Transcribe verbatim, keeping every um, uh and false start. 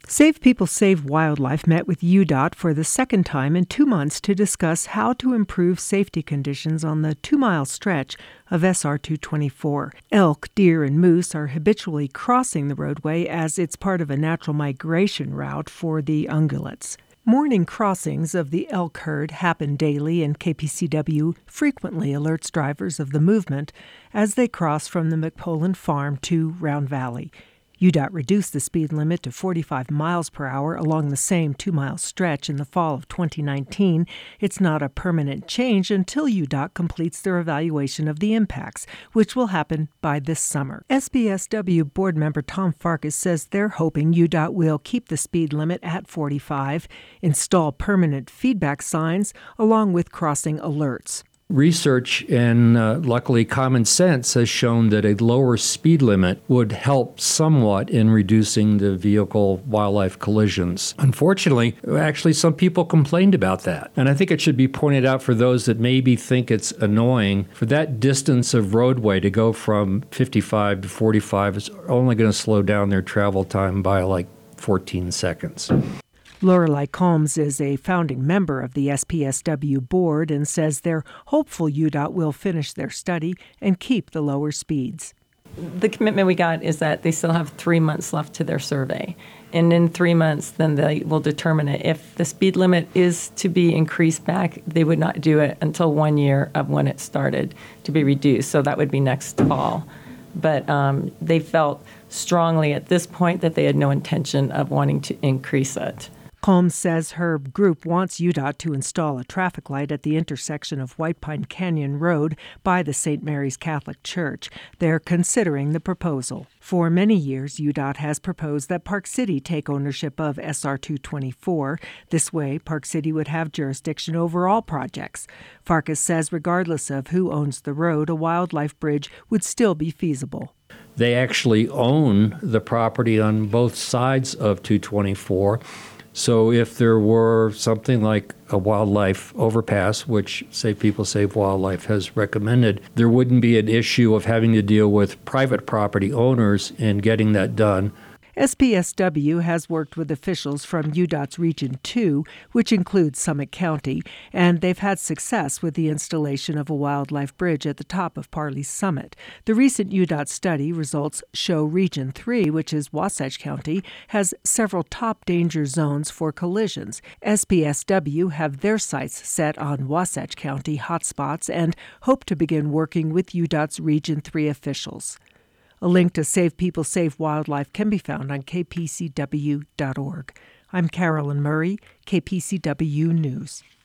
Save People Save Wildlife met with U DOT for the second time in two months to discuss how to improve safety conditions on the two-mile stretch of S R two twenty-four. Elk, deer, and moose are habitually crossing the roadway as it's part of a natural migration route for the ungulates. Morning crossings of the elk herd happen daily, and K P C W frequently alerts drivers of the movement as they cross from the McPolin Farm to Round Valley. U DOT reduced the speed limit to forty-five miles per hour along the same two-mile stretch in the fall of twenty nineteen. It's not a permanent change until U DOT completes their evaluation of the impacts, which will happen by this summer. S P S W board member Tom Farkas says they're hoping U DOT will keep the speed limit at forty-five, install permanent feedback signs, along with crossing alerts. Research and uh, luckily common sense has shown that a lower speed limit would help somewhat in reducing the vehicle-wildlife collisions. Unfortunately, actually some people complained about that. And I think it should be pointed out for those that maybe think it's annoying, for that distance of roadway to go from fifty-five to forty-five is only going to slow down their travel time by like fourteen seconds. Lorelei Combs is a founding member of the S P S W board and says they're hopeful U DOT will finish their study and keep the lower speeds. The commitment we got is that they still have three months left to their survey. And in three months, then they will determine it. If the speed limit is to be increased back, they would not do it until one year of when it started to be reduced. So that would be next fall. But um, they felt strongly at this point that they had no intention of wanting to increase it. Combs says her group wants U DOT to install a traffic light at the intersection of White Pine Canyon Road by the Saint Mary's Catholic Church. They're considering the proposal. For many years, U DOT has proposed that Park City take ownership of S R two twenty-four. This way, Park City would have jurisdiction over all projects. Farkas says regardless of who owns the road, a wildlife bridge would still be feasible. They actually own the property on both sides of two twenty-four. So if there were something like a wildlife overpass, which Save People Save Wildlife has recommended, there wouldn't be an issue of having to deal with private property owners in getting that done. S P S W has worked with officials from U DOT's Region two, which includes Summit County, and they've had success with the installation of a wildlife bridge at the top of Parley Summit. The recent U DOT study results show Region three, which is Wasatch County, has several top danger zones for collisions. S P S W have their sights set on Wasatch County hotspots and hope to begin working with U DOT's Region three officials. A link to Save People Save Wildlife can be found on k p c w dot org. I'm Carolyn Murray, K P C W News.